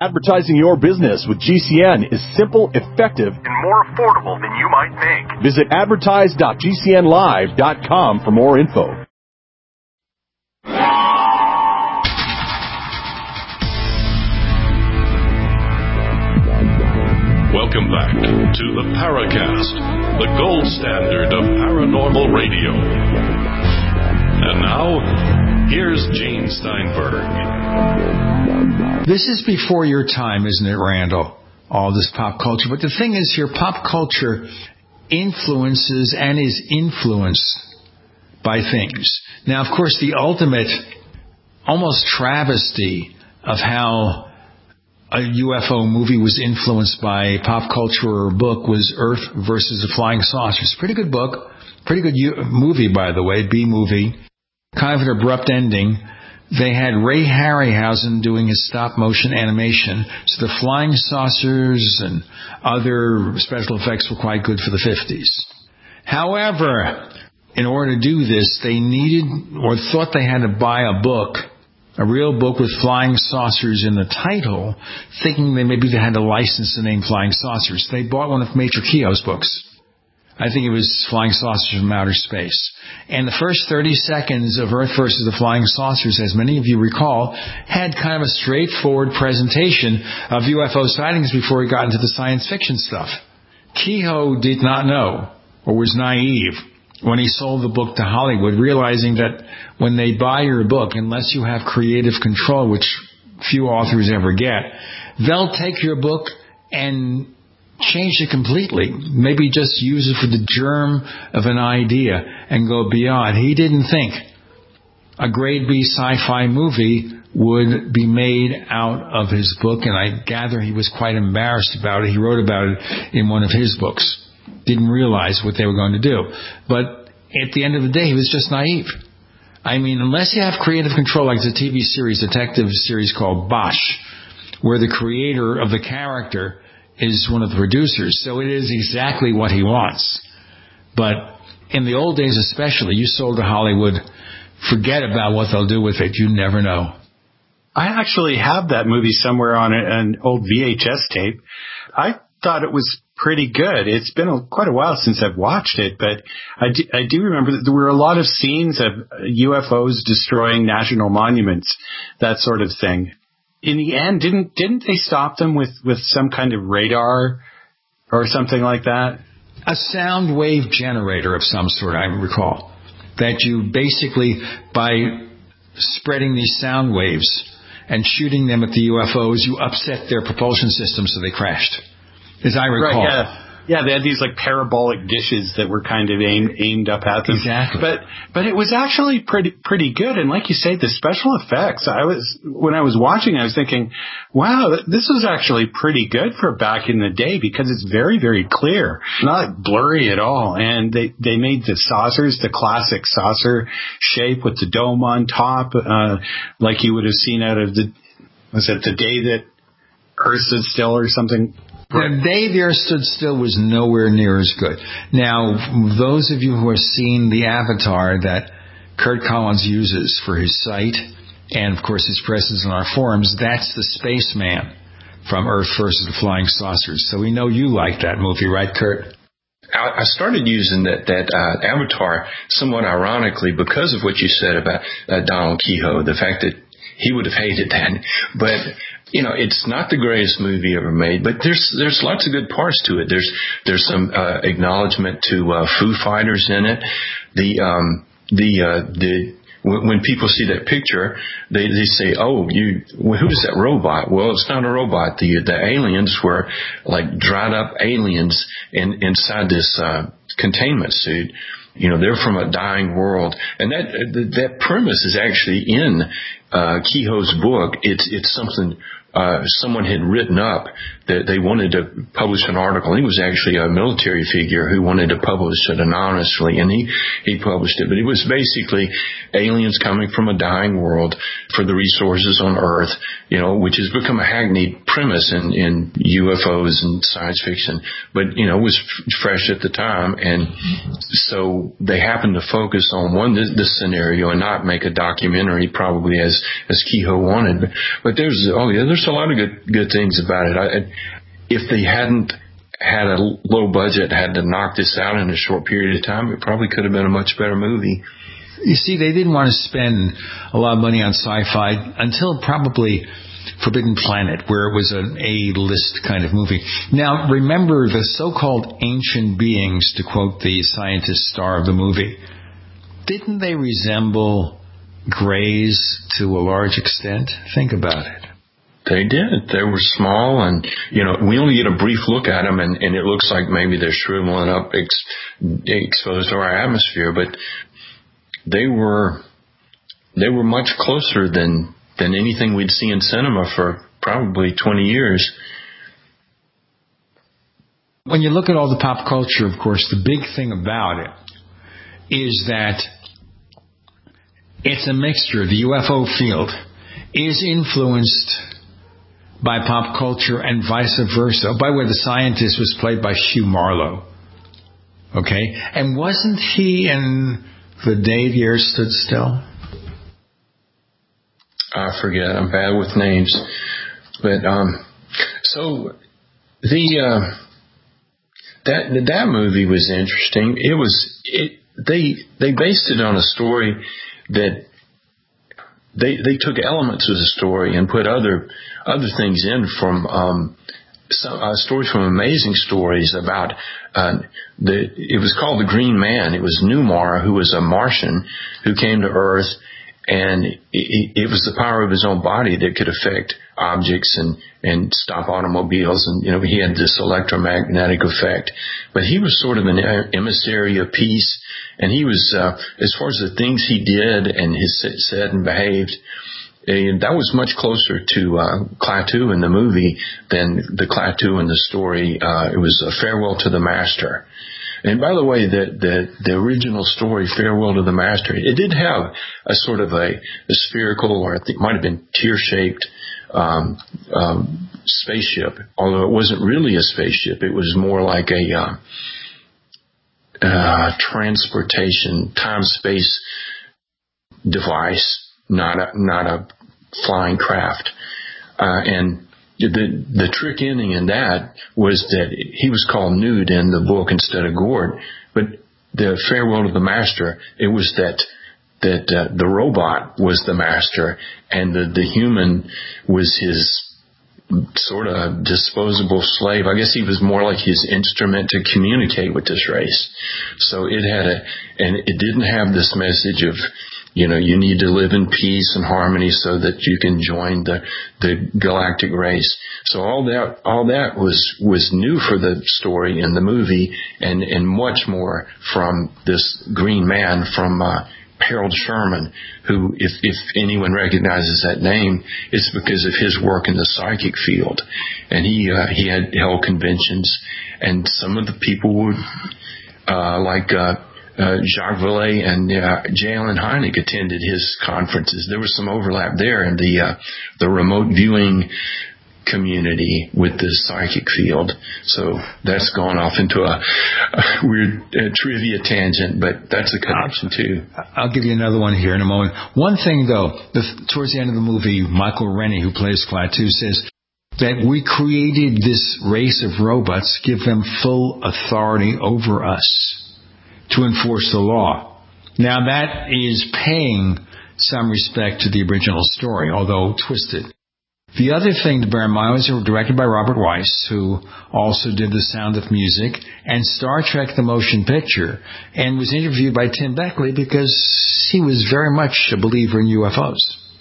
Advertising your business with GCN is simple, effective, and more affordable than you might think. Visit advertise.gcnlive.com for more info. Welcome back to the Paracast, the gold standard of paranormal radio. And now, here's Gene Steinberg. This is before your time, isn't it, Randall? All this pop culture. But the thing is here, pop culture influences and is influenced by things. Now, of course, the ultimate, almost travesty of how a UFO movie was influenced by pop culture or a book was Earth versus the Flying Saucers. Pretty good book. Pretty good movie, by the way, B-movie. Kind of an abrupt ending. They had Ray Harryhausen doing his stop-motion animation, so the flying saucers and other special effects were quite good for the 50s. However, in order to do this, they needed or thought they had to buy a book, a real book with flying saucers in the title, thinking they had to license the name Flying Saucers. They bought one of Major Keogh's books. I think it was Flying Saucers from Outer Space. And the first 30 seconds of Earth versus the Flying Saucers, as many of you recall, had kind of a straightforward presentation of UFO sightings before he got into the science fiction stuff. Keogh did not know, or was naive, when he sold the book to Hollywood, realizing that when they buy your book, unless you have creative control, which few authors ever get, they'll take your book and change it completely. Maybe just use it for the germ of an idea and go beyond. He didn't think a grade B sci-fi movie would be made out of his book, and I gather he was quite embarrassed about it. He wrote about it in one of his books. Didn't realize what they were going to do. But at the end of the day, he was just naive. I mean, unless you have creative control, like the TV series, detective series called Bosch, where the creator of the character is one of the producers, so it is exactly what he wants. But in the old days especially, you sold to Hollywood, forget about what they'll do with it. You never know. I actually have that movie somewhere on an old VHS tape. I thought it was pretty good. It's been quite a while since I've watched it, but I do remember that there were a lot of scenes of UFOs destroying national monuments, that sort of thing. In the end, didn't they stop them with some kind of radar or something like that? A sound wave generator of some sort, I recall. That you basically, by spreading these sound waves and shooting them at the UFOs, you upset their propulsion system so they crashed, as I recall. Right, yeah. Yeah, they had these like parabolic dishes that were kind of aimed up at them. Exactly. But it was actually pretty good. And like you say, the special effects, when I was watching, I was thinking, wow, this was actually pretty good for back in the day, because it's very, very clear, not blurry at all. And they made the saucers, the classic saucer shape with the dome on top, like you would have seen out of the Day That Earth Stood Still or something. The Day the Earth Stood Still was nowhere near as good. Now, those of you who have seen the avatar that Kurt Collins uses for his site, and of course his presence on our forums, that's the spaceman from Earth versus the Flying Saucers. So we know you like that movie, right, Kurt? I started using that avatar somewhat ironically because of what you said about Donald Keogh, the fact that he would have hated that. But you know, it's not the greatest movie ever made, but there's lots of good parts to it. There's some acknowledgement to Foo Fighters in it. When people see that picture, they say, "Oh, who's that robot?" Well, it's not a robot. The aliens were like dried up aliens inside this containment suit. You know, they're from a dying world, and that premise is actually in Keogh's book. It's something someone had written up that they wanted to publish an article. He was actually a military figure who wanted to publish it anonymously, and he published it. But it was basically aliens coming from a dying world for the resources on Earth, you know, which has become a hackneyed premise in UFOs and science fiction. But, you know, it was fresh at the time, and so they happened to focus on this scenario and not make a documentary probably as Keogh wanted. But there's there's a lot of good things about it. If they hadn't had a low budget, had to knock this out in a short period of time, it probably could have been a much better movie. You see, they didn't want to spend a lot of money on sci-fi until probably Forbidden Planet, where it was an A-list kind of movie. Now, remember the so-called ancient beings, to quote the scientist star of the movie. Didn't they resemble Greys to a large extent? Think about it. They did. They were small, and we only get a brief look at them, and it looks like maybe they're shriveling up, exposed to our atmosphere. But they were much closer than anything we'd see in cinema for probably 20 years. When you look at all the pop culture, of course, the big thing about it is that it's a mixture. The UFO field is influenced by pop culture and vice versa. By the way, the scientist was played by Hugh Marlowe. Okay? And wasn't he in The Day the Earth Stood Still? I forget. I'm bad with names. But, so that movie was interesting. They based it on a story that they took elements of the story and put other things in from stories from Amazing Stories about it was called The Green Man. It was Newmar, who was a Martian who came to Earth, and it was the power of his own body that could affect objects and stop automobiles, and he had this electromagnetic effect. But he was sort of an emissary of peace, and he was as far as the things he did and his said and behaved, and that was much closer to Klaatu in the movie than the Klaatu in the story. It was a Farewell to the Master. And by the way, the original story, Farewell to the Master, it did have a sort of a spherical, or I think it might have been tear-shaped spaceship, although it wasn't really a spaceship. It was more like a transportation, time-space device, not a flying craft. And the trick ending in that was that he was called Nude in the book instead of Gord. But the Farewell to the Master, it was that the robot was the master, and the human was his sort of disposable slave. I guess he was more like his instrument to communicate with this race. So it didn't have this message of, you need to live in peace and harmony so that you can join the galactic race. So all that was new for the story in the movie, and much more from this Green Man from Harold Sherman, who, if anyone recognizes that name, it's because of his work in the psychic field. And he had held conventions, and some of the people would like Jacques Vallée and J. Allen Hynek attended his conferences. There was some overlap there in the remote viewing community with the psychic field. So that's gone off into a weird trivia tangent, but that's a connection too. I'll give you another one here in a moment. One thing though, towards the end of the movie, Michael Rennie, who plays Klaatu, says that we created this race of robots, give them full authority over us to enforce the law. Now that is paying some respect to the original story, although twisted. The other thing to bear in mind was they were directed by Robert Weiss, who also did The Sound of Music and Star Trek the Motion Picture, and was interviewed by Tim Beckley because he was very much a believer in UFOs.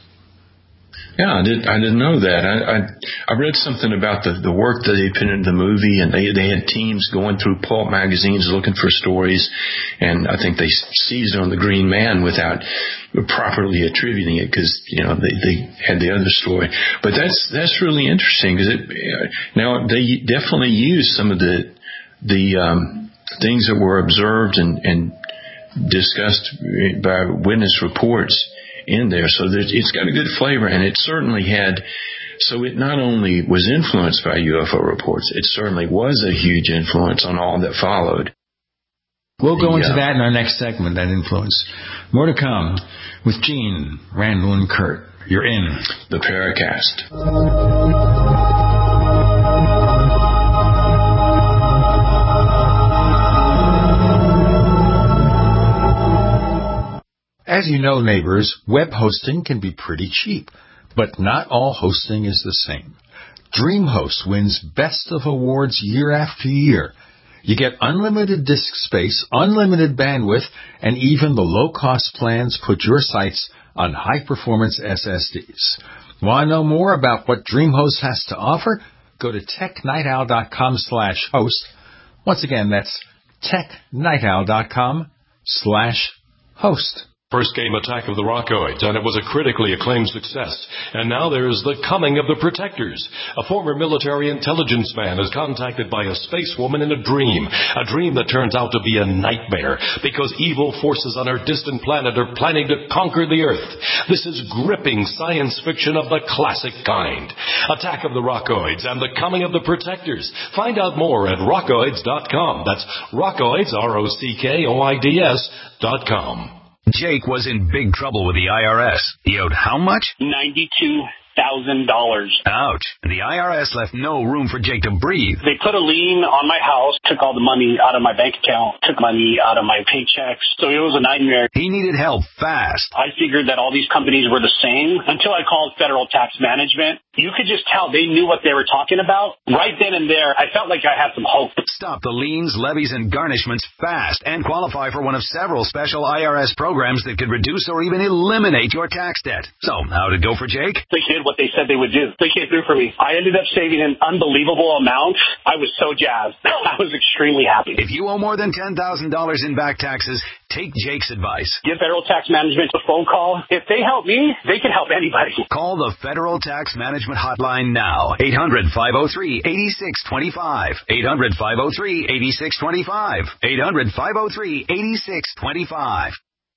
Yeah, I didn't know that. I read something about the work that they put into the movie, and they had teams going through pulp magazines looking for stories, and I think they seized on the Green Man without properly attributing it because they had the other story. But that's really interesting because now they definitely used some of the things that were observed and discussed by witness reports in there, so that it's got a good flavor, and it certainly had. So it not only was influenced by UFO reports, it certainly was a huge influence on all that followed. We'll go into that in our next segment, that influence. More to come with Gene, Randall, and Kurt. You're in the Paracast. As you know, neighbors, web hosting can be pretty cheap, but not all hosting is the same. DreamHost wins Best of Awards year after year. You get unlimited disk space, unlimited bandwidth, and even the low-cost plans put your sites on high-performance SSDs. Want to know more about what DreamHost has to offer? Go to technightowl.com/host. Once again, that's technightowl.com/host. First game Attack of the Rockoids, and it was a critically acclaimed success. And now there's The Coming of the Protectors. A former military intelligence man is contacted by a space woman in a dream that turns out to be a nightmare because evil forces on her distant planet are planning to conquer the Earth. This is gripping science fiction of the classic kind. Attack of the Rockoids and The Coming of the Protectors. Find out more at rockoids.com. That's Rockoids, ROCKOIDS.com. Jake was in big trouble with the IRS. He owed how much? $92,000. Ouch. The IRS left no room for Jake to breathe. They put a lien on my house, took all the money out of my bank account, took money out of my paychecks. So it was a nightmare. He needed help fast. I figured that all these companies were the same until I called Federal Tax Management. You could just tell they knew what they were talking about. Right then and there, I felt like I had some hope. Stop the liens, levies, and garnishments fast and qualify for one of several special IRS programs that could reduce or even eliminate your tax debt. So, how'd it go for Jake? They did what they said they would do. They came through for me. I ended up saving an unbelievable amount. I was so jazzed. I was extremely happy. If you owe more than $10,000 in back taxes, take Jake's advice. Give Federal Tax Management a phone call. If they help me, they can help anybody. Call the Federal Tax Management Hotline now. 800-503-8625. 800-503-8625. 800-503-8625.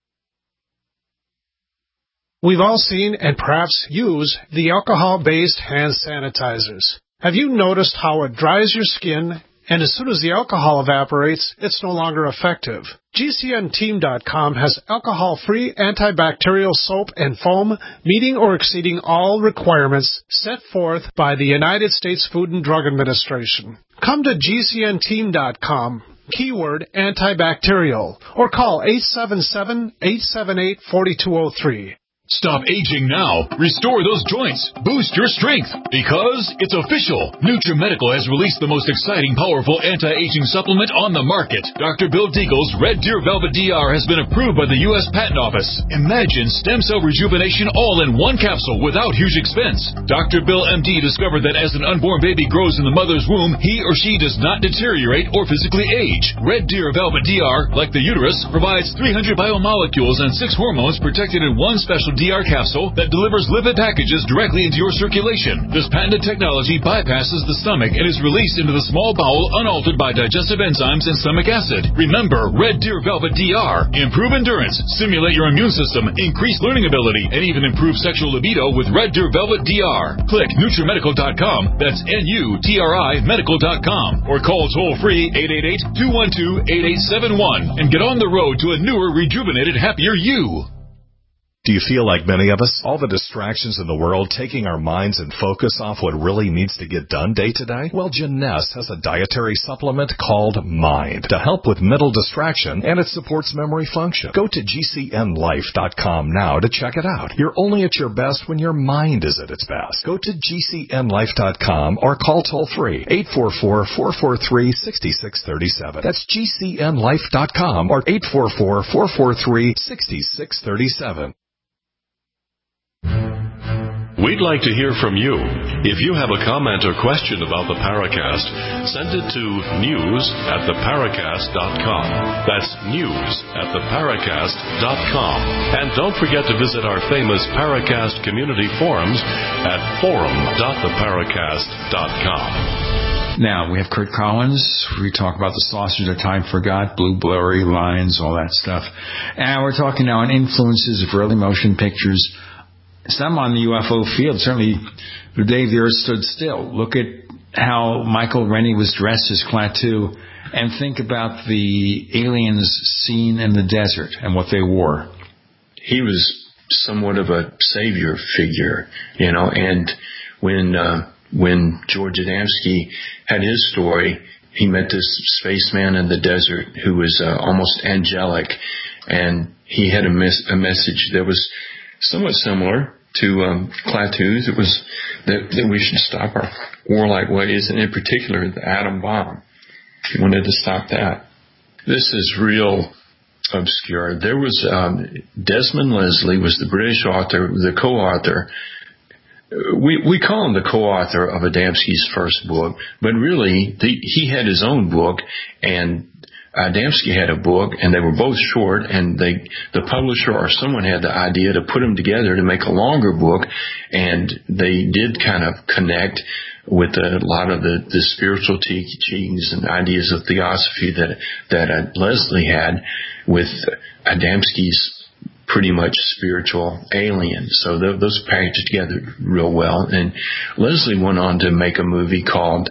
We've all seen and perhaps use the alcohol-based hand sanitizers. Have you noticed how it dries your skin, and as soon as the alcohol evaporates, it's no longer effective? GCNteam.com has alcohol-free antibacterial soap and foam meeting or exceeding all requirements set forth by the United States Food and Drug Administration. Come to GCNteam.com, keyword antibacterial, or call 877-878-4203. Stop aging now. Restore those joints. Boost your strength. Because it's official. NutriMedical has released the most exciting, powerful anti-aging supplement on the market. Dr. Bill Deagle's Red Deer Velvet DR has been approved by the U.S. Patent Office. Imagine stem cell rejuvenation all in one capsule without huge expense. Dr. Bill MD discovered that as an unborn baby grows in the mother's womb, he or she does not deteriorate or physically age. Red Deer Velvet DR, like the uterus, provides 300 biomolecules and 6 hormones protected in one special DR capsule that delivers lipid packages directly into your circulation. This patented technology bypasses the stomach and is released into the small bowel unaltered by digestive enzymes and stomach acid. Remember, Red Deer Velvet DR. Improve endurance, stimulate your immune system, increase learning ability, and even improve sexual libido with Red Deer Velvet DR. Click NutriMedical.com, that's NUTRI Medical.com, or call toll-free 888-212-8871 and get on the road to a newer, rejuvenated, happier you. Do you feel like many of us? All the distractions in the world taking our minds and focus off what really needs to get done day to day? Well, Jeunesse has a dietary supplement called Mind to help with mental distraction, and it supports memory function. Go to GCNlife.com now to check it out. You're only at your best when your mind is at its best. Go to GCNlife.com or call toll-free 844-443-6637. That's GCNlife.com or 844-443-6637. We'd like to hear from you. If you have a comment or question about the Paracast, send it to news@theparacast.com. That's news@theparacast.com. And don't forget to visit our famous Paracast community forums at forum.theparacast.com. Now, we have Kurt Collins. We talk about the Saucers of Time Forgot, blue blurry lines, all that stuff. And we're talking now on influences of early motion pictures. Some on the UFO field, certainly the day the Earth stood still. Look at how Michael Rennie was dressed as Klaatu, and think about the aliens seen in the desert and what they wore. He was somewhat of a savior figure, and when George Adamski had his story, he met this spaceman in the desert who was almost angelic, and he had a message that was somewhat similar to Klaatu's. It was that we should stop our warlike ways, and in particular the atom bomb. He wanted to stop that. This is real obscure. There was Desmond Leslie was the British author, the co-author. We call him the co-author of Adamski's first book, but really he had his own book, and Adamski had a book, and they were both short, and the publisher or someone had the idea to put them together to make a longer book, and they did kind of connect with a lot of the spiritual teachings and ideas of theosophy that Leslie had with Adamski's pretty much spiritual alien. So those packaged together real well. And Leslie went on to make a movie called,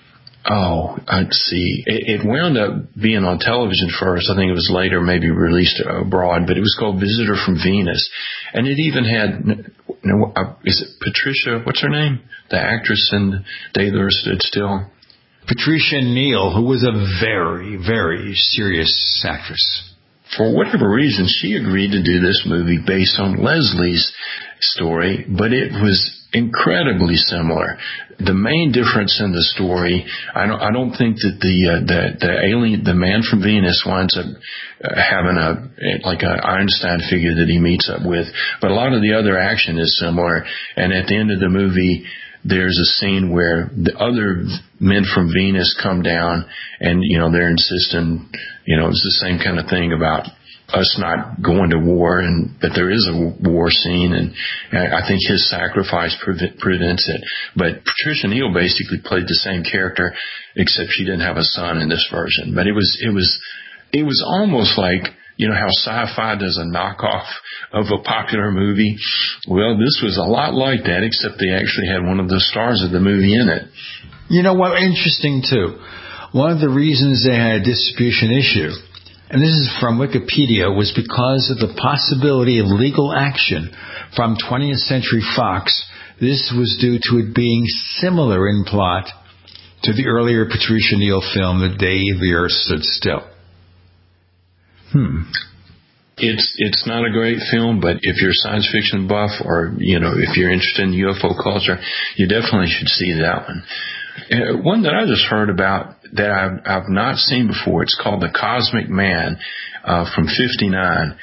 it wound up being on television first. I think it was later maybe released abroad, but it was called Visitor from Venus. And it even had, is it Patricia, what's her name? The actress in Day the Earth Stood Still. Patricia Neal, who was a very, very serious actress. For whatever reason, she agreed to do this movie based on Leslie's story, but it was incredibly similar. The main difference in the story, I don't think that the alien, the man from Venus, winds up having an Einstein figure that he meets up with, but a lot of the other action is similar. And at the end of the movie, there's a scene where the other men from Venus come down, and they're insisting, it's the same kind of thing about us not going to war, and that there is a war scene, and I think his sacrifice prevents it. But Patricia Neal basically played the same character, except she didn't have a son in this version. But it was almost like, how sci-fi does a knockoff of a popular movie. Well, this was a lot like that, except they actually had one of the stars of the movie in it. You know what? Interesting too. One of the reasons they had a distribution issue, and this is from Wikipedia, was because of the possibility of legal action from 20th Century Fox. This was due to it being similar in plot to the earlier Patricia Neal film, The Day the Earth Stood Still. It's not a great film, but if you're a science fiction buff, or if you're interested in UFO culture, you definitely should see that one. One that I just heard about that I've not seen before, it's called The Cosmic Man from '59.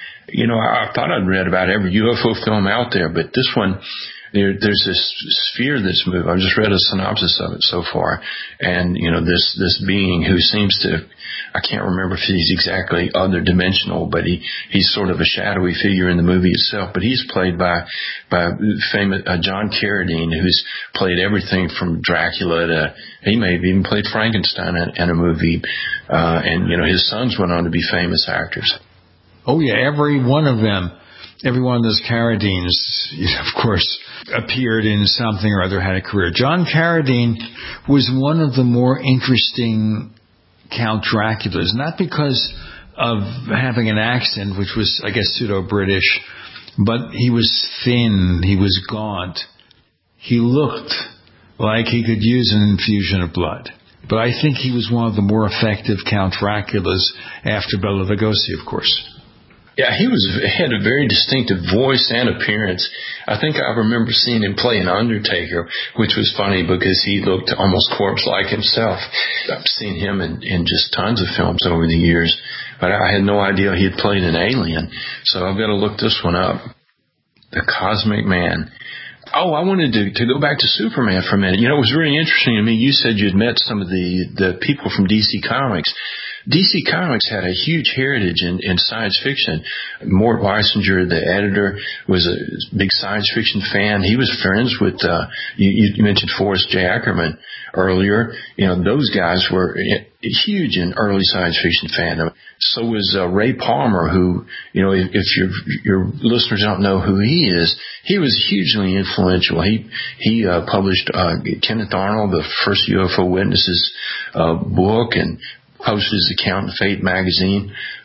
I thought I'd read about every UFO film out there, but this one, there's this sphere that's moved. I've just read a synopsis of it so far, and this being who seems to, I can't remember if he's exactly other dimensional, but he's sort of a shadowy figure in the movie itself. But he's played by famous John Carradine, who's played everything from Dracula to, he may have even played Frankenstein in a movie, and his sons went on to be famous actors. Oh yeah, every one of those Carradines, of course, appeared in something or other, had a career. John Carradine was one of the more interesting Count Draculas, not because of having an accent, which was, I guess, pseudo-British, but he was thin, he was gaunt. He looked like he could use an infusion of blood. But I think he was one of the more effective Count Draculas after Bela Lugosi, of course. Yeah, he had a very distinctive voice and appearance. I think I remember seeing him play an Undertaker, which was funny because he looked almost corpse-like himself. I've seen him in just tons of films over the years, but I had no idea he had played an alien. So I've got to look this one up. The Cosmic Man. Oh, I wanted to go back to Superman for a minute. It was really interesting to me. You said you'd met some of the people from DC Comics. DC Comics had a huge heritage in science fiction. Mort Weisinger, the editor, was a big science fiction fan. He was friends with, you mentioned Forrest J. Ackerman earlier. Those guys were huge in early science fiction fandom. So was Ray Palmer, who, if your listeners don't know who he is, he was hugely influential. He published Kenneth Arnold, the first UFO Witnesses book, and posted his account in Fate magazine.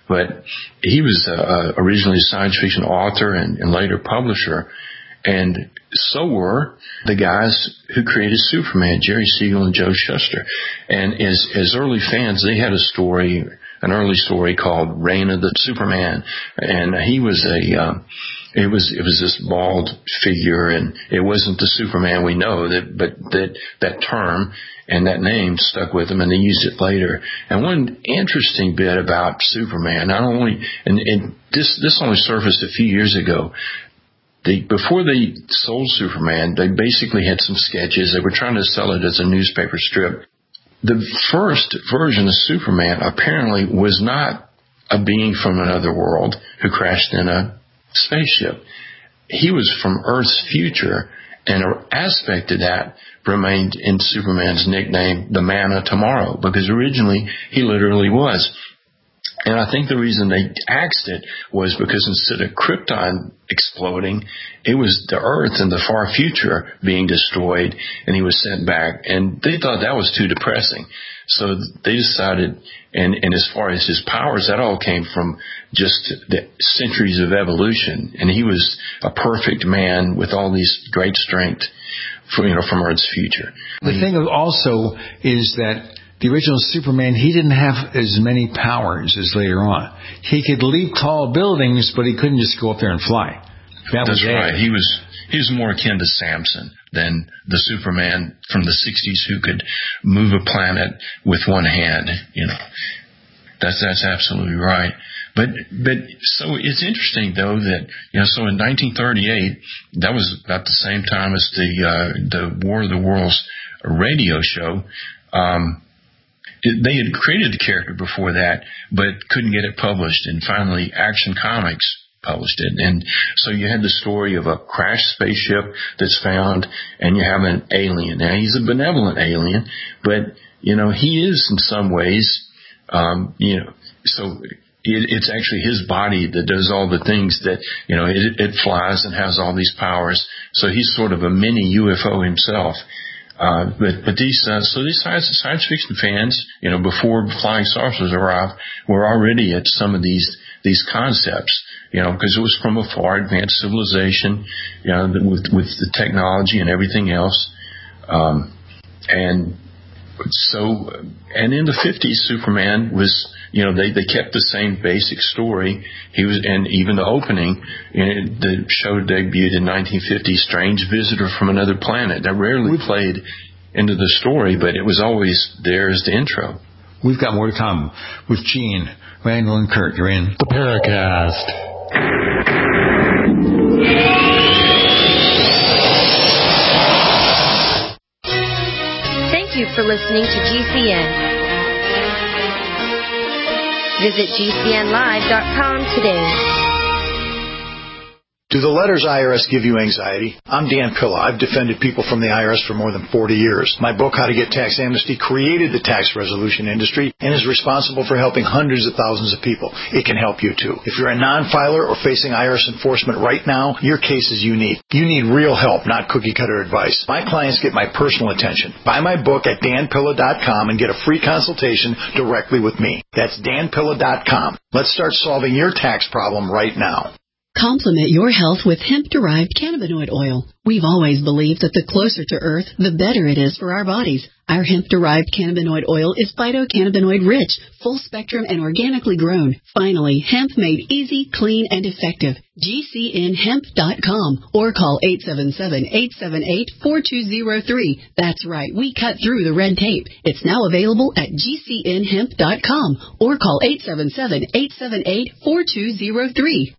but he was originally a science fiction author and later publisher. And so were the guys who created Superman, Jerry Siegel and Joe Shuster. And as early fans, they had an early story called Reign of the Superman. And he was it was this bald figure, and it wasn't the Superman we know, but that term and that name stuck with him, and they used it later. And one interesting bit about Superman, not only, and this only surfaced a few years ago, before they sold Superman, they basically had some sketches. They were trying to sell it as a newspaper strip. The first version of Superman apparently was not a being from another world who crashed in a spaceship. He was from Earth's future, and an aspect of that remained in Superman's nickname, the Man of Tomorrow, because originally he literally was. And I think the reason they axed it was because instead of Krypton exploding, it was the Earth in the far future being destroyed, and he was sent back. And they thought that was too depressing. So they decided, and as far as his powers, that all came from just the centuries of evolution. And he was a perfect man with all these great strength from Earth's future. The thing also is that the original Superman, he didn't have as many powers as later on. He could leap tall buildings, but he couldn't just go up there and fly. That's right. He was more akin to Samson than the Superman from the 60s who could move a planet with one hand. That's absolutely right. But so it's interesting though that so in 1938, that was about the same time as the War of the Worlds radio show. They had created the character before that, but couldn't get it published, and finally Action Comics published it. And so you had the story of a crashed spaceship that's found, and you have an alien. Now, he's a benevolent alien, but, he is in some ways, so it's actually his body that does all the things that, it flies and has all these powers. So he's sort of a mini UFO himself. But these science fiction fans, before flying saucers arrived, were already at some of these concepts, because it was from a far advanced civilization, with the technology and everything else. And in the 50s, Superman was, they kept the same basic story. And even the opening, the show debuted in 1950, Strange Visitor from Another Planet. That rarely played into the story, but it was always there as the intro. We've got more to come with Gene, Randall, and Kurt. You're in the Paracast. Thank you for listening to GCN. Visit GCNlive.com today. Do the letters IRS give you anxiety? I'm Dan Pilla. I've defended people from the IRS for more than 40 years. My book, How to Get Tax Amnesty, created the tax resolution industry and is responsible for helping hundreds of thousands of people. It can help you, too. If you're a non-filer or facing IRS enforcement right now, your case is unique. You need real help, not cookie-cutter advice. My clients get my personal attention. Buy my book at danpilla.com and get a free consultation directly with me. That's danpilla.com. Let's start solving your tax problem right now. Complement your health with hemp-derived cannabinoid oil. We've always believed that the closer to Earth, the better it is for our bodies. Our hemp-derived cannabinoid oil is phytocannabinoid-rich, full-spectrum, and organically grown. Finally, hemp made easy, clean, and effective. GCNhemp.com or call 877-878-4203. That's right, we cut through the red tape. It's now available at GCNhemp.com or call 877-878-4203.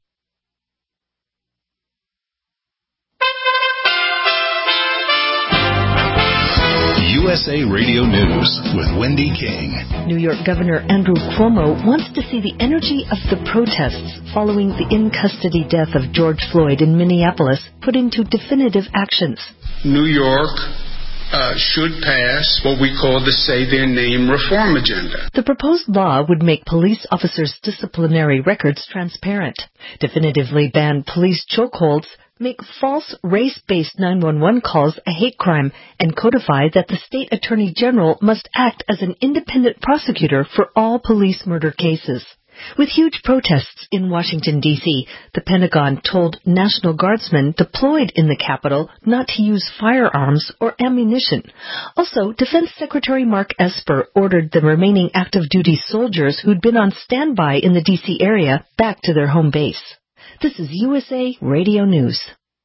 USA Radio News with Wendy King. New York Governor Andrew Cuomo wants to see the energy of the protests following the in-custody death of George Floyd in Minneapolis put into definitive actions. New York should pass what we call the Say Their Name reform agenda. The proposed law would make police officers' disciplinary records transparent, definitively ban police chokeholds, make false race-based 911 calls a hate crime, and codify that the state attorney general must act as an independent prosecutor for all police murder cases. With huge protests in Washington, D.C., the Pentagon told National Guardsmen deployed in the Capitol not to use firearms or ammunition. Also, Defense Secretary Mark Esper ordered the remaining active-duty soldiers who'd been on standby in the D.C. area back to their home base. This is USA Radio News.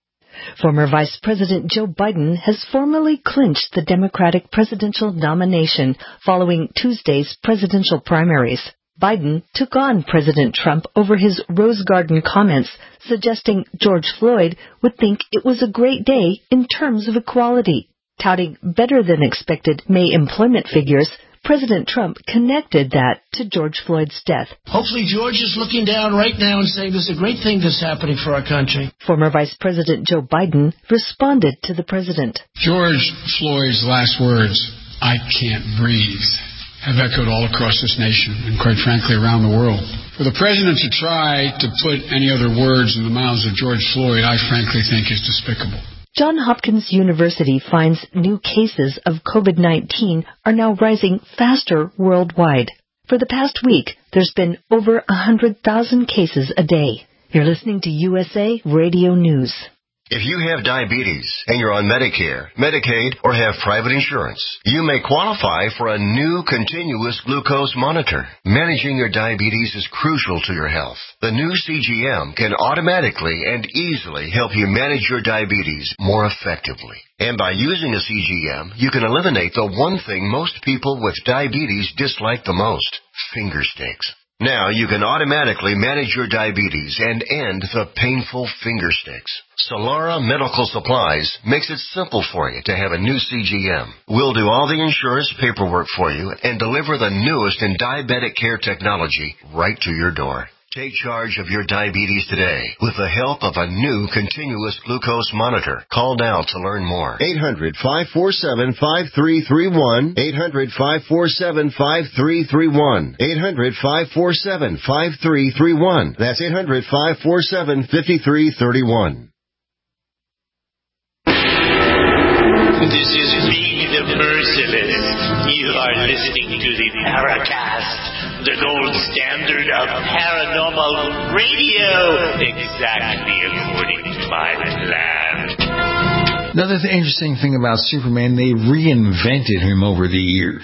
Former Vice President Joe Biden has formally clinched the Democratic presidential nomination following Tuesday's presidential primaries. Biden took on President Trump over his Rose Garden comments, suggesting George Floyd would think it was a great day in terms of equality. Touting better-than-expected May employment figures, President Trump connected that to George Floyd's death. Hopefully George is looking down right now and saying this is a great thing that's happening for our country. Former Vice President Joe Biden responded to the president. George Floyd's last words, "I can't breathe," have echoed all across this nation and, quite frankly, around the world. For the president to try to put any other words in the mouths of George Floyd, I frankly think is despicable. Johns Hopkins University finds new cases of COVID-19 are now rising faster worldwide. For the past week, there's been over 100,000 cases a day. You're listening to USA Radio News. If you have diabetes and you're on Medicare, Medicaid, or have private insurance, you may qualify for a new continuous glucose monitor. Managing your diabetes is crucial to your health. The new CGM can automatically and easily help you manage your diabetes more effectively. And by using a CGM, you can eliminate the one thing most people with diabetes dislike the most: finger sticks. Now you can automatically manage your diabetes and end the painful finger sticks. Solara Medical Supplies makes it simple for you to have a new CGM. We'll do all the insurance paperwork for you and deliver the newest in diabetic care technology right to your door. Take charge of your diabetes today with the help of a new continuous glucose monitor. Call now to learn more. 800-547-5331. 800-547-5331. 800-547-5331. That's 800-547-5331. This is Big the Merciless. You are listening to the Paracast, the gold standard of paranormal radio, exactly according to my plan. Another interesting thing about Superman, they reinvented him over the years.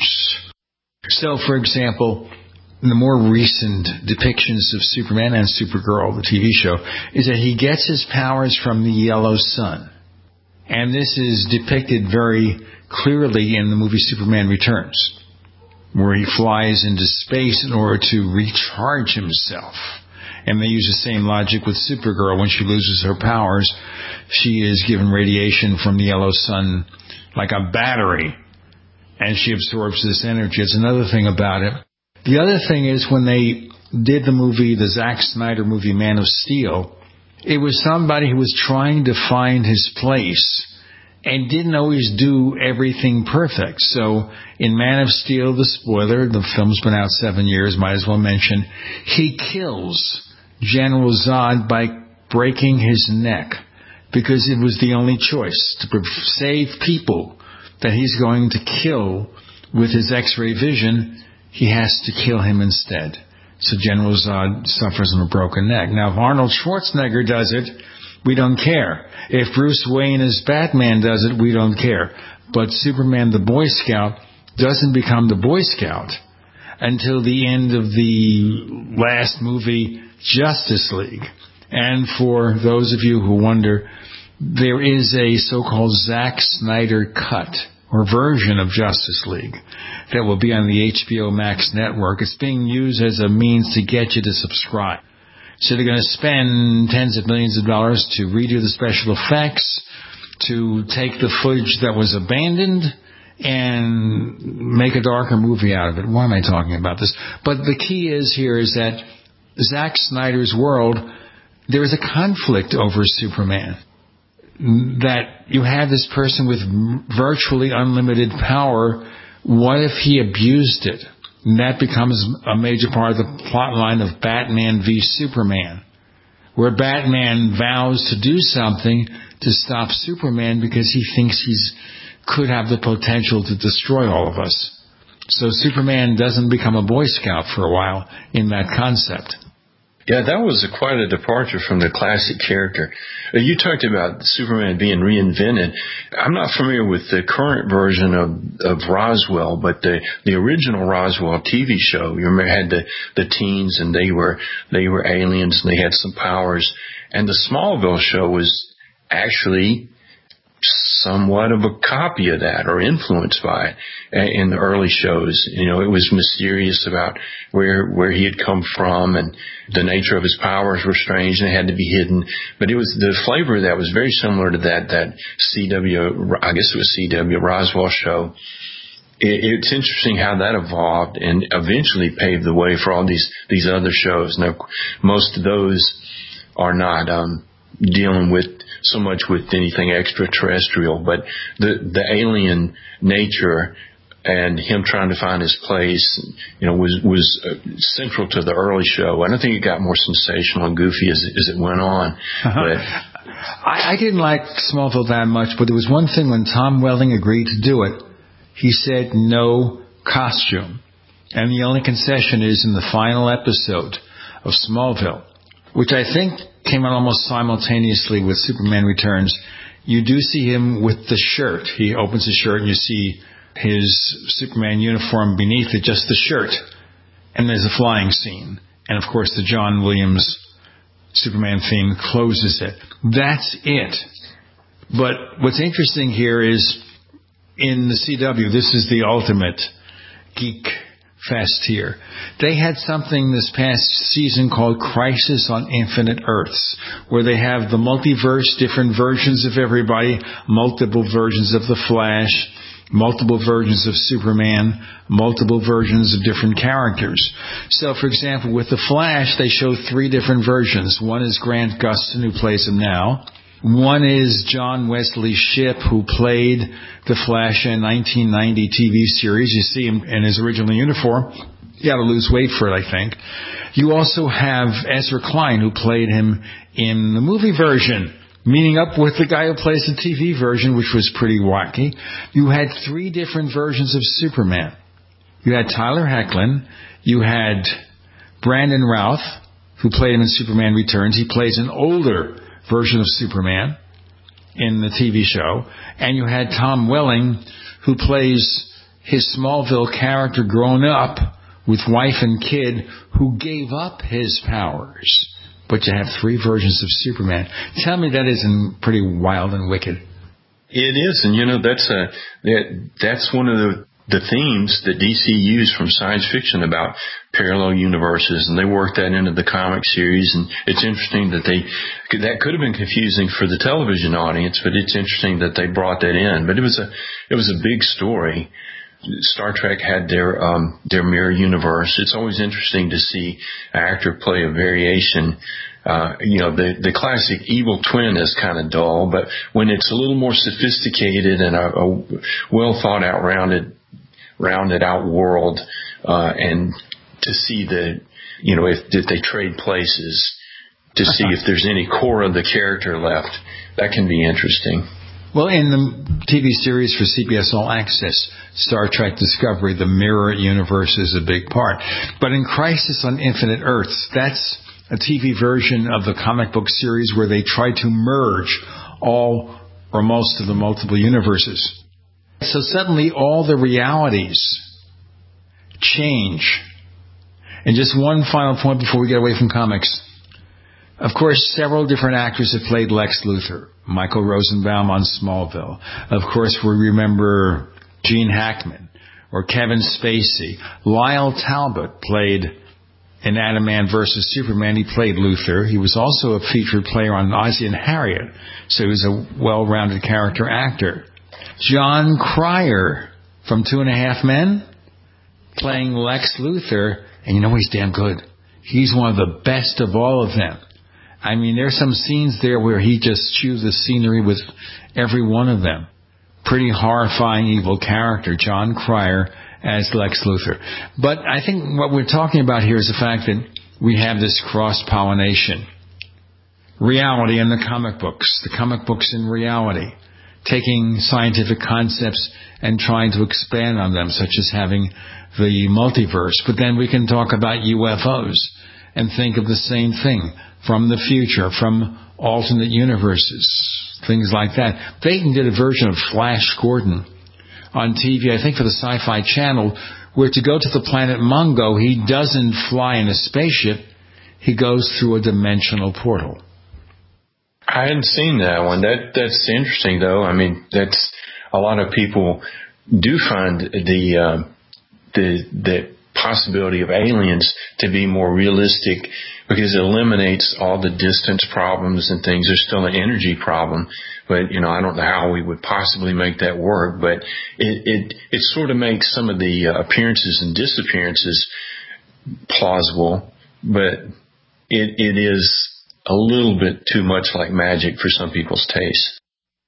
So, for example, the more recent depictions of Superman and Supergirl, the TV show, is that he gets his powers from the yellow sun. And this is depicted very clearly in the movie Superman Returns, where he flies into space in order to recharge himself. And they use the same logic with Supergirl. When she loses her powers, she is given radiation from the yellow sun like a battery, and she absorbs this energy. It's another thing about it. The other thing is when they did the Zack Snyder movie Man of Steel, it was somebody who was trying to find his place and didn't always do everything perfect. So in Man of Steel, the spoiler, the film's been out 7 years, might as well mention, he kills General Zod by breaking his neck because it was the only choice to save people that he's going to kill with his X-ray vision. He has to kill him instead. So General Zod suffers from a broken neck. Now, if Arnold Schwarzenegger does it, we don't care. If Bruce Wayne as Batman does it, we don't care. But Superman the Boy Scout doesn't become the Boy Scout until the end of the last movie, Justice League. And for those of you who wonder, there is a so-called Zack Snyder cut or version of Justice League that will be on the HBO Max network. It's being used as a means to get you to subscribe. So they're going to spend tens of millions of dollars to redo the special effects, to take the footage that was abandoned and make a darker movie out of it. Why am I talking about this? But the key is that Zack Snyder's world, there is a conflict over Superman. That you have this person with virtually unlimited power. What if he abused it? And that becomes a major part of the plot line of Batman v Superman, where Batman vows to do something to stop Superman because he thinks he could have the potential to destroy all of us. So Superman doesn't become a Boy Scout for a while in that concept. Yeah, that was quite a departure from the classic character. You talked about Superman being reinvented. I'm not familiar with the current version of Roswell, but the original Roswell TV show, you remember, had the teens, and they were aliens, and they had some powers. And the Smallville show was actually somewhat of a copy of that, or influenced by it in the early shows. You know, it was mysterious about where he had come from, and the nature of his powers were strange and they had to be hidden. But it was, the flavor of that was very similar to that CW, I guess it was CW Roswell show. It's interesting how that evolved and eventually paved the way for all these other shows. Now, most of those are not dealing with so much with anything extraterrestrial, but the alien nature and him trying to find his place, you know, was central to the early show. I don't think it got more sensational and goofy as it went on. But I didn't like Smallville that much, but there was one thing when Tom Welling agreed to do it, he said no costume. And the only concession is in the final episode of Smallville, which I think came out almost simultaneously with Superman Returns. You do see him with the shirt. He opens the shirt and you see his Superman uniform beneath it, just the shirt. And there's a flying scene. And of course the John Williams Superman theme closes it. That's it. But what's interesting here is in the CW, this is the ultimate geek fest here. They had something this past season called Crisis on Infinite Earths, where they have the multiverse, different versions of everybody, multiple versions of the Flash, multiple versions of Superman, multiple versions of different characters. So, for example, with the Flash, they show 3 different versions. One is Grant Gustin, who plays him now. One is John Wesley Shipp, who played the Flash in 1990 TV series. You see him in his original uniform. He had to lose weight for it, I think. You also have Ezra Klein, who played him in the movie version, meeting up with the guy who plays the TV version, which was pretty wacky. You had 3 different versions of Superman. You had Tyler Hoechlin. You had Brandon Routh, who played him in Superman Returns. He plays an older version of Superman in the TV show. And you had Tom Welling, who plays his Smallville character grown up with wife and kid, who gave up his powers. But you have 3 versions of Superman. Tell me that isn't pretty wild and wicked. It is, and you know, that's one of the themes that DC used from science fiction about parallel universes, and they worked that into the comic series. And it's interesting that that could have been confusing for the television audience, but it's interesting that they brought that in. But it was a big story. Star Trek had their mirror universe. It's always interesting to see an actor play a variation. You know, the classic evil twin is kind of dull, but when it's a little more sophisticated and a well thought out, rounded out world, and to see if they trade places, to see if there's any core of the character left, that can be interesting. Well, in the TV series for CBS All Access, Star Trek Discovery, the mirror universe is a big part. But in Crisis on Infinite Earths, that's a TV version of the comic book series where they try to merge all or most of the multiple universes. So suddenly all the realities change. And just one final point before we get away from comics. Of course, several different actors have played Lex Luthor. Michael Rosenbaum on Smallville. Of course, we remember Gene Hackman or Kevin Spacey. Lyle Talbot played in Adam-Man vs. Superman. He played Luthor. He was also a featured player on Ozzie and Harriet, so he was a well-rounded character actor. John Cryer from 2.5 Men playing Lex Luthor, and you know he's damn good. He's one of the best of all of them. I mean, there's some scenes there where he just chews the scenery with every one of them. Pretty horrifying evil character, John Cryer as Lex Luthor. But I think what we're talking about here is the fact that we have this cross-pollination. Reality in the comic books in reality. taking scientific concepts and trying to expand on them, such as having the multiverse. But then we can talk about UFOs and think of the same thing from the future, from alternate universes, things like that. They even did a version of Flash Gordon on TV, I think for the Sci-Fi Channel, where to go to the planet Mungo, he doesn't fly in a spaceship. He goes through a dimensional portal. I hadn't seen that one. That's interesting, though. I mean, that's a lot of people do find the possibility of aliens to be more realistic because it eliminates all the distance problems and things. There's still an energy problem, but I don't know how we would possibly make that work. But it sort of makes some of the appearances and disappearances plausible, but it is a little bit too much like magic for some people's taste.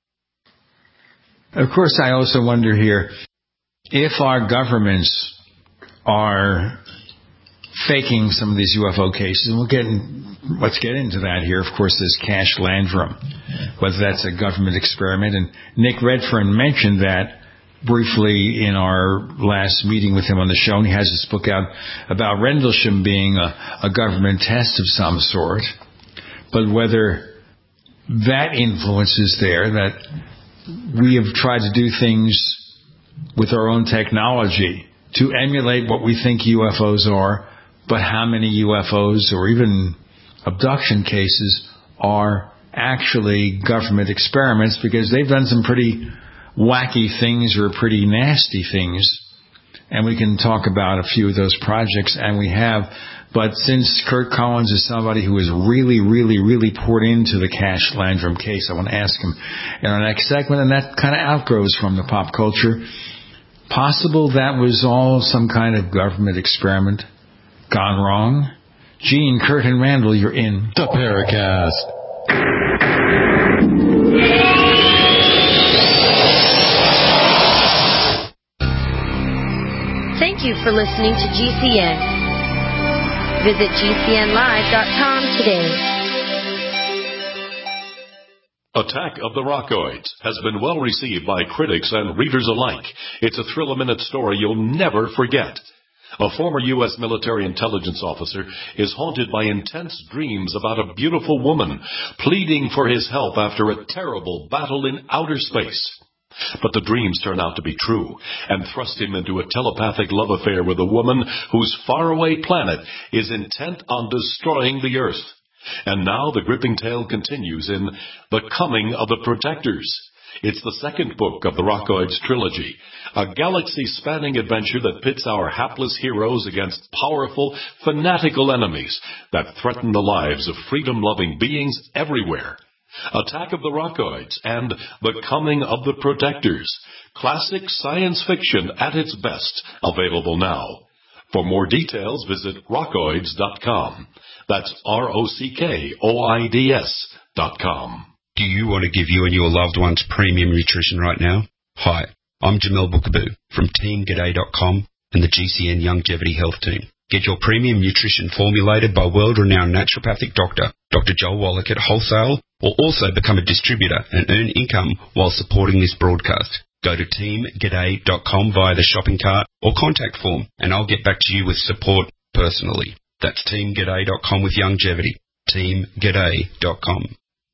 Of course, I also wonder here, if our governments are faking some of these UFO cases, and let's get into that here. Of course, there's Cash Landrum, whether that's a government experiment. And Nick Redfern mentioned that briefly in our last meeting with him on the show, and he has this book out about Rendlesham being a government test of some sort. But whether that influence is there, that we have tried to do things with our own technology to emulate what we think UFOs are, but how many UFOs or even abduction cases are actually government experiments, because they've done some pretty wacky things or pretty nasty things. And we can talk about a few of those projects, and we have. But since Kurt Collins is somebody who is really, really, really poured into the Cash Landrum case, I want to ask him in our next segment, and that kind of outgrows from the pop culture. Possible that was all some kind of government experiment gone wrong? Gene, Kurt, and Randall, you're in the Paracast. Thank you for listening to GCN. Visit GCNlive.com today. Attack of the Rockoids has been well received by critics and readers alike. It's a thrill-a-minute story you'll never forget. A former U.S. military intelligence officer is haunted by intense dreams about a beautiful woman pleading for his help after a terrible battle in outer space. But the dreams turn out to be true and thrust him into a telepathic love affair with a woman whose faraway planet is intent on destroying the Earth. And now the gripping tale continues in The Coming of the Protectors. It's the second book of the Rockoids trilogy, a galaxy-spanning adventure that pits our hapless heroes against powerful, fanatical enemies that threaten the lives of freedom-loving beings everywhere. Attack of the Rockoids and The Coming of the Protectors. Classic science fiction at its best. Available now. For more details, visit rockoids.com. That's ROCKOIDS.com. Do you want to give you and your loved ones premium nutrition right now? Hi, I'm Jamel Bookaboo from TeamGaday.com and the GCN Longevity Health Team. Get your premium nutrition formulated by world-renowned naturopathic doctor, Dr. Joel Wallach at Wholesale, or also become a distributor and earn income while supporting this broadcast. Go to TeamGaday.com via the shopping cart or contact form, and I'll get back to you with support personally. That's TeamGaday.com with longevity. TeamGaday.com.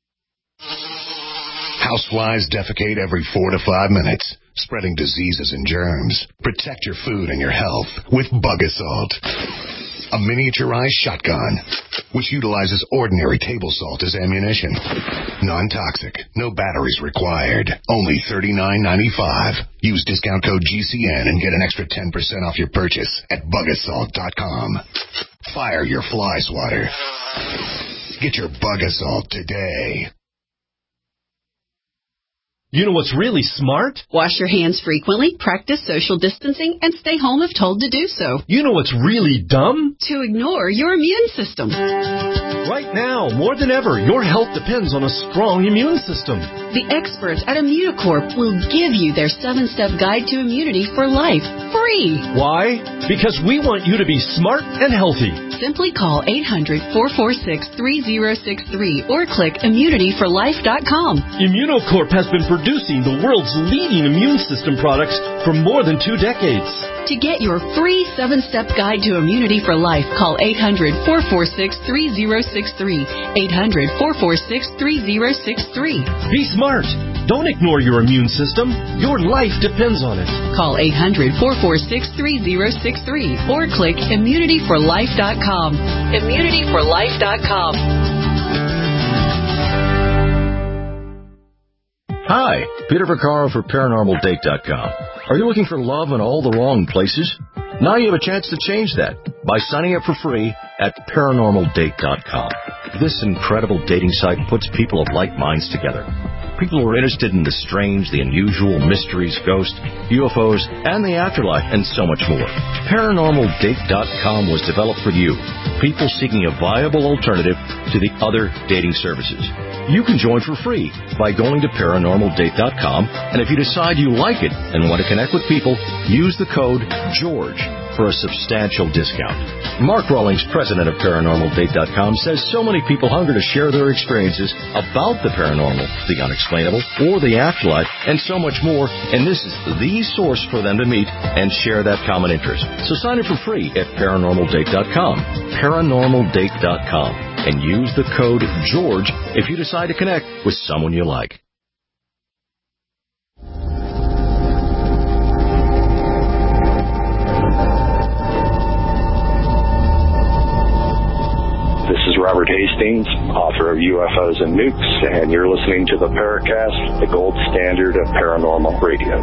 Houseflies defecate every 4 to 5 minutes, spreading diseases and germs. Protect your food and your health with Bug Assault, a miniaturized shotgun which utilizes ordinary table salt as ammunition. Non-toxic, no batteries required. Only $39.95. Use discount code GCN and get an extra 10% off your purchase at bugassault.com. Fire your fly swatter. Get your Bug Assault today. You know what's really smart? Wash your hands frequently, practice social distancing, and stay home if told to do so. You know what's really dumb? To ignore your immune system. Right now, more than ever, your health depends on a strong immune system. The experts at Immunicorp will give you their 7-step guide to immunity for life, free. Why? because we want you to be smart and healthy. Simply call 800-446-3063 or click immunityforlife.com. Immunocorp has been producing the world's leading immune system products for more than 2 decades. To get your free 7-step guide to Immunity for Life, call 800-446-3063. 800-446-3063. Be smart. Don't ignore your immune system. Your life depends on it. Call 800-446-3063 or click immunityforlife.com. Immunityforlife.com. Hi, Peter Vaccaro for ParanormalDate.com. Are you looking for love in all the wrong places? Now you have a chance to change that by signing up for free at ParanormalDate.com. This incredible dating site puts people of like minds together. People who are interested in the strange, the unusual, mysteries, ghosts, UFOs, and the afterlife, and so much more. ParanormalDate.com was developed for you, people seeking a viable alternative to the other dating services. You can join for free by going to ParanormalDate.com, and if you decide you like it and want to connect with people, use the code GEORGE for a substantial discount. Mark Rawlings, president of ParanormalDate.com, says so many people hunger to share their experiences about the paranormal, the unexplainable, or the afterlife, and so much more, and this is the source for them to meet and share that common interest. So sign up for free at ParanormalDate.com, ParanormalDate.com, and use the code GEORGE if you decide to connect with someone you like. This is Robert Hastings, author of UFOs and Nukes, and you're listening to the Paracast, the gold standard of paranormal radio.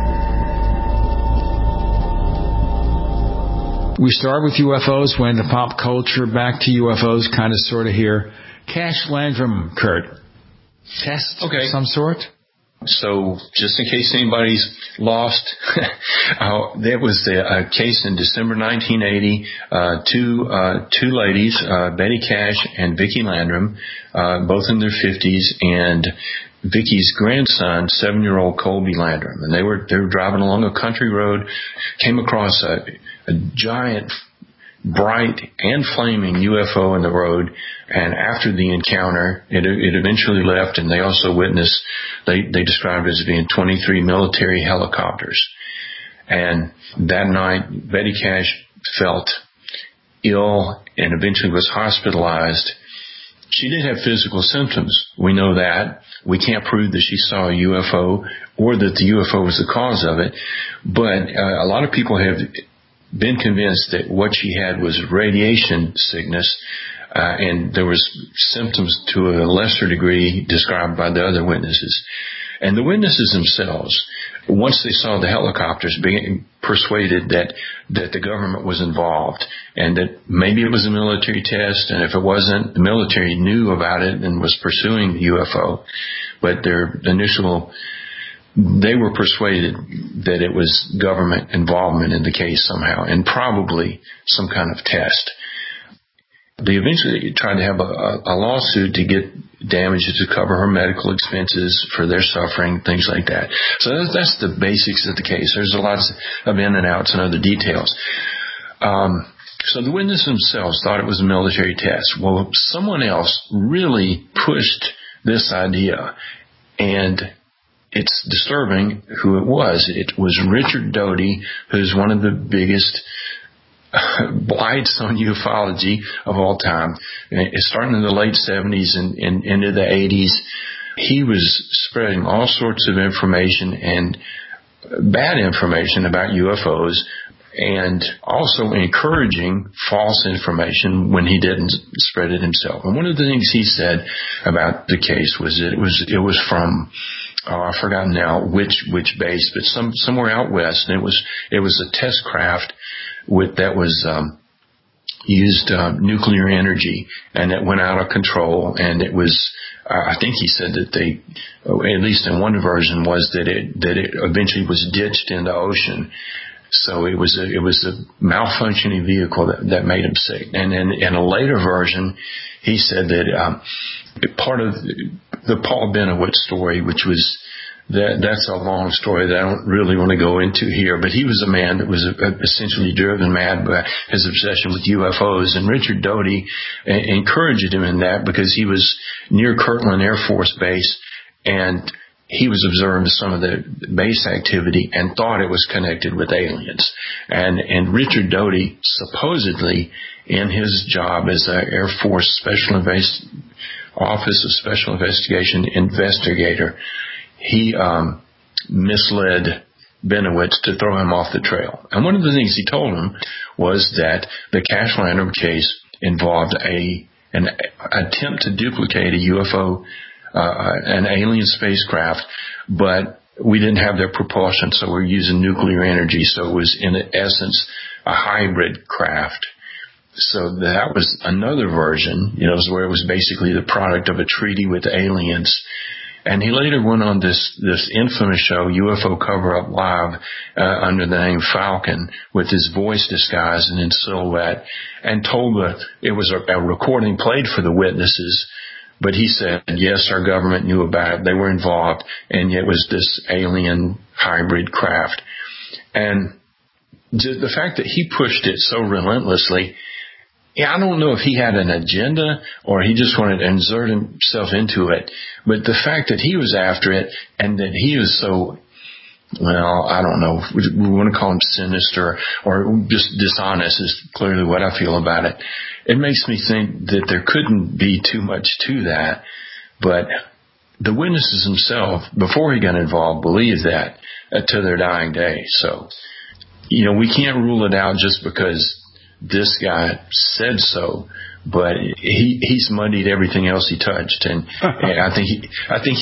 We start with UFOs, went into pop culture, back to UFOs, kind of sort of here. Cash Landrum, Kurt. Test of some sort? So, just in case anybody's lost, there was a case in December 1980. Two ladies, Betty Cash and Vicki Landrum, both in their 50s, and Vicki's grandson, 7-year-old Colby Landrum, and they were driving along a country road, came across a giant, bright and flaming UFO in the road. And after the encounter, it eventually left, and they also witnessed, they described it as being 23 military helicopters. And that night, Betty Cash felt ill and eventually was hospitalized. She did have physical symptoms. We know that. We can't prove that she saw a UFO or that the UFO was the cause of it. But a lot of people have been convinced that what she had was radiation sickness. And there was symptoms to a lesser degree described by the other witnesses. And the witnesses themselves, once they saw the helicopters, being persuaded that the government was involved and that maybe it was a military test, and if it wasn't, the military knew about it and was pursuing the UFO. But they were persuaded that it was government involvement in the case somehow, and probably some kind of test. They eventually tried to have a lawsuit to get damages to cover her medical expenses for their suffering, things like that. So that's the basics of the case. There's lots of in and outs and other details. So the witnesses themselves thought it was a military test. Well, someone else really pushed this idea, and it's disturbing who it was. It was Richard Doty, who's one of the biggest blights on ufology of all time. Starting in the late 70s and into the 80s, he was spreading all sorts of information and bad information about UFOs, and also encouraging false information when he didn't spread it himself. And one of the things he said about the case was that it was from I've forgotten now which base, but somewhere out west, and it was a test craft that was used nuclear energy, and it went out of control. And it was, I think he said that they, at least in one version, was that it eventually was ditched in the ocean. So it was a malfunctioning vehicle that made him sick. And in a later version, he said that part of the Paul Benowitz story, which was that's a long story that I don't really want to go into here. But he was a man that was essentially driven mad by his obsession with UFOs. And Richard Doty encouraged him in that because he was near Kirtland Air Force Base, and he was observing some of the base activity and thought it was connected with aliens. And Richard Doty, supposedly, in his job as an Air Force Office of Special Investigation investigator, he misled Benowitz to throw him off the trail. And one of the things he told him was that the Cash Lantern case involved an attempt to duplicate a UFO, an alien spacecraft, but we didn't have their propulsion, so we're using nuclear energy. So it was, in essence, a hybrid craft. So that was another version, where it was basically the product of a treaty with aliens. And he later went on this infamous show, UFO Cover-Up Live, under the name Falcon, with his voice disguised and in silhouette, and told it was a recording played for the witnesses. But he said, yes, our government knew about it. They were involved, and it was this alien hybrid craft. And the fact that he pushed it so relentlessly, I don't know if he had an agenda or he just wanted to insert himself into it. But the fact that he was after it and that he was so, I don't know, we want to call him sinister or just dishonest is clearly what I feel about it. It makes me think that there couldn't be too much to that. But the witnesses themselves, before he got involved, believed that to their dying day. So, we can't rule it out just because this guy said so, but he's muddied everything else he touched, and I think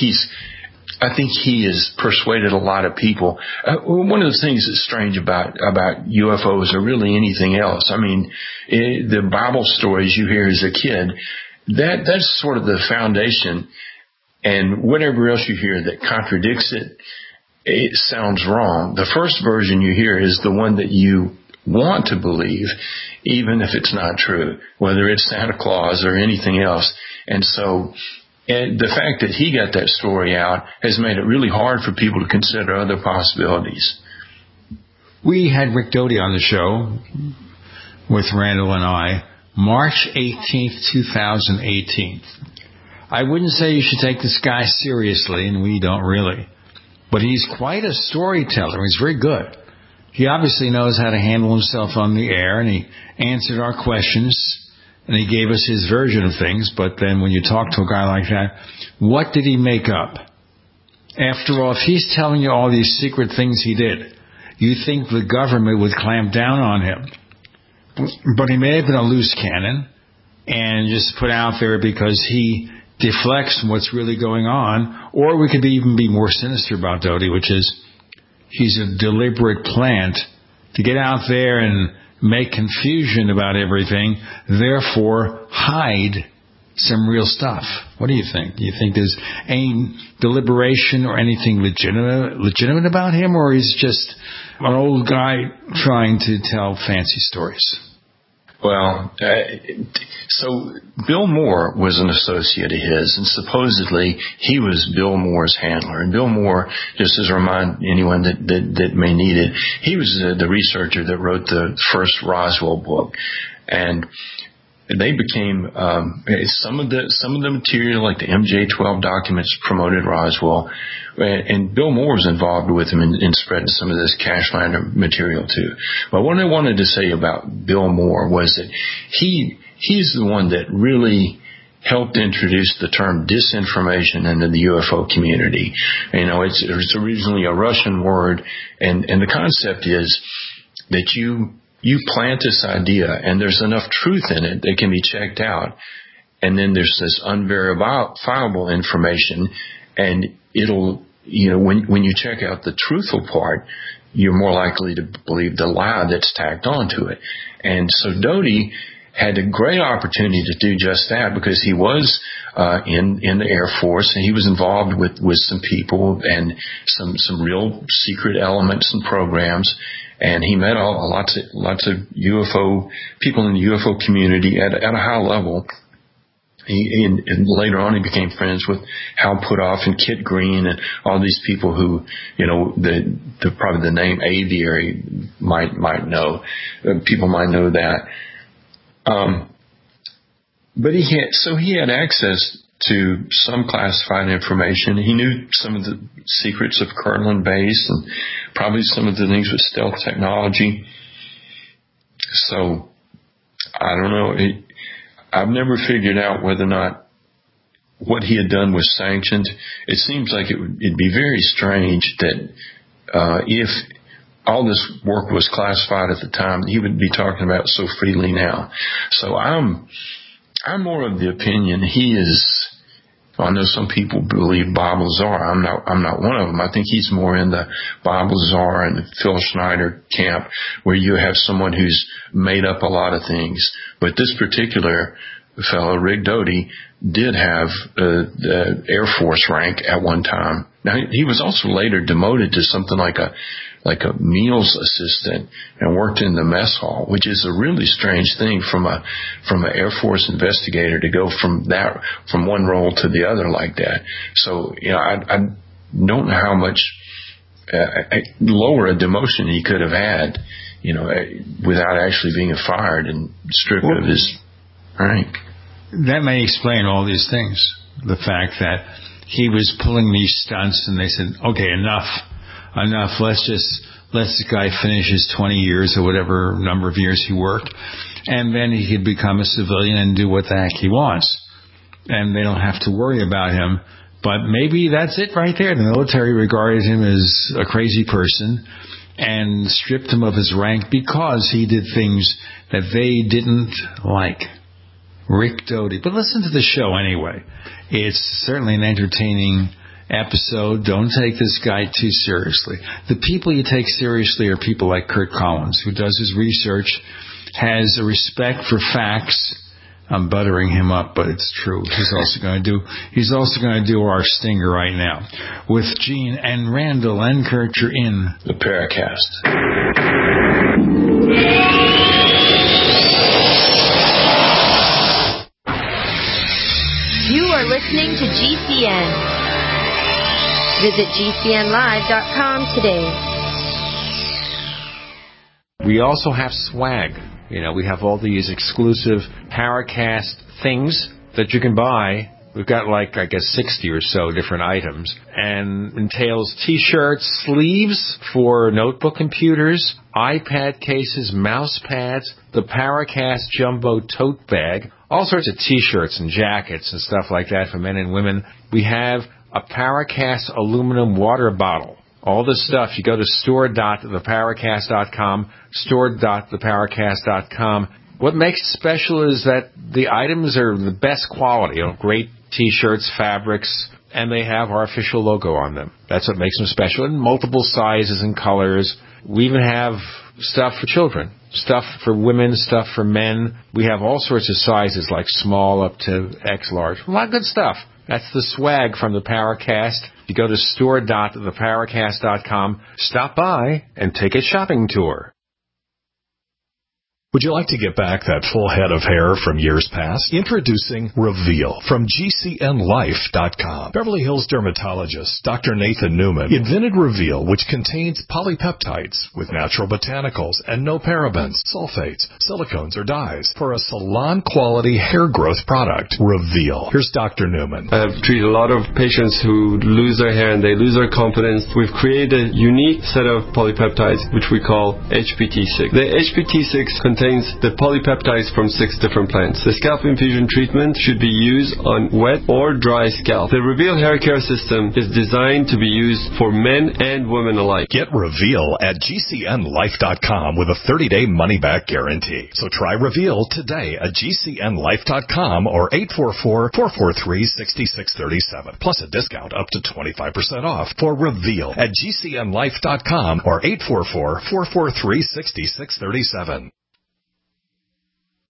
he has persuaded a lot of people. One of the things that's strange about UFOs, or really anything else, the Bible stories you hear as a kid, that's sort of the foundation, and whatever else you hear that contradicts it, it sounds wrong. The first version you hear is the one that you want to believe, even if it's not true, whether it's Santa Claus or anything else. And so the fact that he got that story out has made it really hard for people to consider other possibilities. We had Rick Doty on the show with Randall and I, March 18th, 2018. I wouldn't say you should take this guy seriously, and we don't really. But he's quite a storyteller. He's very good. He obviously knows how to handle himself on the air, and he answered our questions, and he gave us his version of things. But then when you talk to a guy like that, what did he make up? After all, if he's telling you all these secret things he did, you think the government would clamp down on him. But he may have been a loose cannon and just put out there because he deflects from what's really going on. Or we could even be more sinister about Doty, which is he's a deliberate plant to get out there and make confusion about everything, therefore hide some real stuff. What do you think? Do you think there's any deliberation or anything legitimate about him, or he's just an old guy trying to tell fancy stories? Well, so Bill Moore was an associate of his, and supposedly he was Bill Moore's handler. And Bill Moore, just as a reminder, anyone that may need it, he was the researcher that wrote the first Roswell book, and they became some of the material, like the MJ-12 documents, promoted Roswell, and Bill Moore was involved with him in spreading some of this Cash Lantern material too. But what I wanted to say about Bill Moore was that he's the one that really helped introduce the term disinformation into the UFO community. It's originally a Russian word, and the concept is that you plant this idea, and there's enough truth in it that can be checked out, and then there's this unverifiable information, and it'll, when you check out the truthful part, you're more likely to believe the lie that's tacked onto it. And so Doty had a great opportunity to do just that, because he was in the Air Force, and he was involved with some people and some real secret elements and programs. And he met lots of UFO people in the UFO community at a high level. and later on he became friends with Hal Puthoff and Kit Green and all these people who, the probably the name Aviary might know. People might know that. But he had access to some classified information. He knew some of the secrets of Kirtland Base and probably some of the things with stealth technology. So, I don't know. I've never figured out whether or not what he had done was sanctioned. It seems like it'd be very strange that if all this work was classified at the time, he would be talking about so freely now. So I'm more of the opinion he is. I know some people believe Bob Lazar. I'm not one of them. I think he's more in the Bob Lazar and Phil Schneider camp, where you have someone who's made up a lot of things. But this particular fellow, Rick Doty, did have the Air Force rank at one time. Now, he was also later demoted to something like a meals assistant and worked in the mess hall, which is a really strange thing from an Air Force investigator to go from one role to the other like that. So, I don't know how much lower a demotion he could have had, without actually being fired and stripped of his rank. That may explain all these things. The fact that he was pulling these stunts and they said, okay, enough. Let this guy finish his 20 years or whatever number of years he worked, and then he could become a civilian and do what the heck he wants. And they don't have to worry about him. But maybe that's it right there. The military regarded him as a crazy person and stripped him of his rank because he did things that they didn't like. Rick Doty. But listen to the show anyway. It's certainly an entertaining episode. Don't take this guy too seriously. The people you take seriously are people like Kurt Collins, who does his research, has a respect for facts. I'm buttering him up, but it's true. He's also going to do our stinger right now with Gene and Randall and Kurt. You're in the Paracast. You are listening to GCN. Visit GCNlive.com today. We also have swag. We have all these exclusive Paracast things that you can buy. We've got 60 or so different items. And entails T-shirts, sleeves for notebook computers, iPad cases, mouse pads, the Paracast Jumbo tote bag, all sorts of T-shirts and jackets and stuff like that for men and women. We have a Paracast aluminum water bottle. All this stuff, you go to store.theparacast.com, store.theparacast.com. What makes it special is that the items are the best quality, great T-shirts, fabrics, and they have our official logo on them. That's what makes them special, in multiple sizes and colors. We even have stuff for children, stuff for women, stuff for men. We have all sorts of sizes, like small up to X large. A lot of good stuff. That's the swag from the Paracast. You go to store.theparacast.com, stop by, and take a shopping tour. Would you like to get back that full head of hair from years past? Introducing Reveal from GCNlife.com. Beverly Hills dermatologist Dr. Nathan Newman invented Reveal, which contains polypeptides with natural botanicals and no parabens, sulfates, silicones, or dyes for a salon-quality hair growth product. Reveal. Here's Dr. Newman. I've treated a lot of patients who lose their hair and they lose their confidence. We've created a unique set of polypeptides, which we call HPT6. The HPT6 contains the polypeptides from 6 different plants. The scalp infusion treatment should be used on wet or dry scalp. The Reveal hair care system is designed to be used for men and women alike. Get Reveal at GCNlife.com with a 30-day money-back guarantee. So try Reveal today at GCNlife.com or 844-443-6637. Plus a discount up to 25% off for Reveal at GCNlife.com or 844-443-6637.